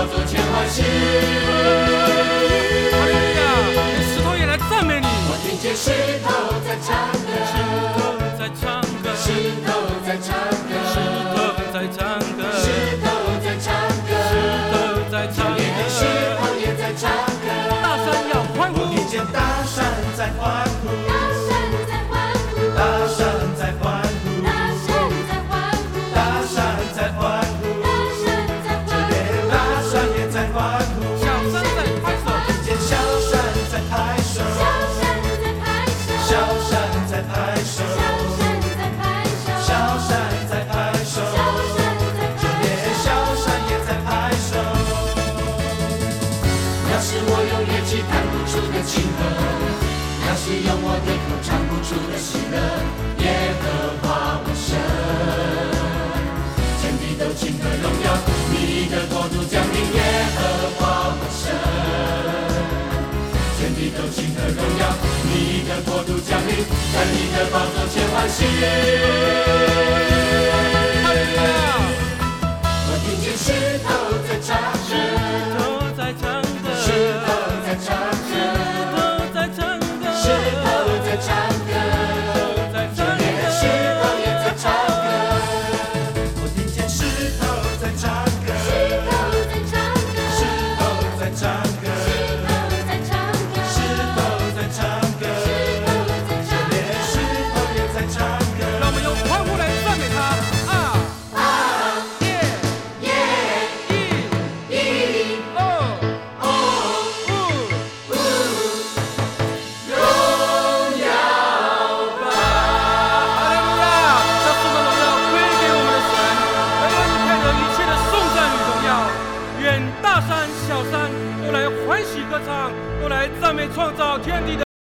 宝座前欢喜。 哈利路亚！连石头也来赞美你。 我听见石头在唱歌， 石头在唱歌， 石头在唱歌， 石头在唱歌， 石头在唱歌， 石头在唱歌， 石头也在唱歌。 大山要欢呼， 我听见大山在欢呼， 大山在欢呼， 大山在欢呼， 大山在欢呼， 大山在欢呼， 大山在欢呼， 大山也在欢呼， 小山在拍手， 听见小山在拍手， 小山在拍手， 小山在拍手， 小山在拍手， 小山在拍手， 小山在拍手。 小山也在拍手。 那是我用乐器弹不出的情歌，那是用我的口唱不出的喜乐。耶和华我神，天地都倾和荣耀，你的国度降临。耶和华我神，天地都倾和荣耀，你的国度降临，在你的宝座前欢喜。 哈利路亚！ 我听见石头在唱石歌， 头在唱歌， 石头在唱歌， 石头在唱歌， 石头在唱歌， 在唱歌， 石头也在唱歌， 我听见石头在唱歌， 石头在唱歌， 石头在唱歌， 石头在唱歌， 石头在唱歌，连石头也在唱歌。 让我们用欢呼来赞美他。啊啊耶耶一一哦哦呜荣耀吧！ 哈利路亚！这颂的荣耀归给我们的神，唯有你配得一切的颂赞与荣耀。愿大山小山都来欢喜歌唱，都来赞美创造天地的